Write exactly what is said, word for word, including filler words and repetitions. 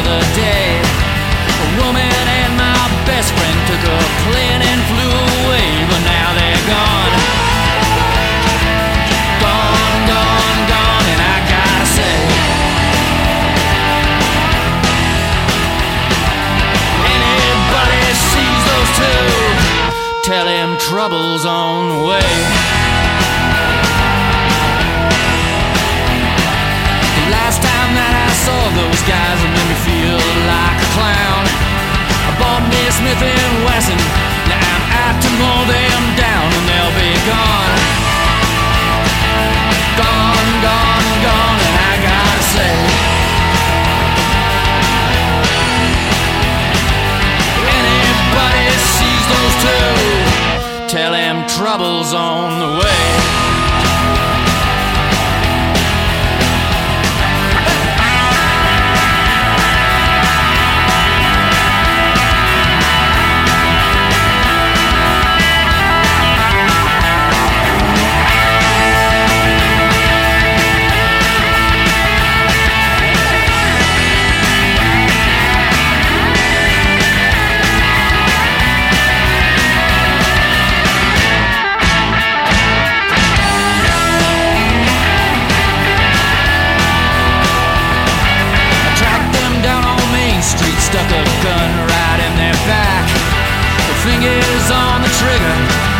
other day. A woman and my best friend took a plane and flew away, but now they're gone. Gone, gone, gone, and I gotta say, anybody sees those two, tell him trouble's on the way. The last time that I saw those guys, it made me feel like a clown. I bought me a Smith and Wesson, now I'm out to mow them down, and they'll be gone. Gone, gone, gone, and I gotta say, anybody sees those two, tell him trouble's on the way. Stuck a gun right in their back. The fingers on the trigger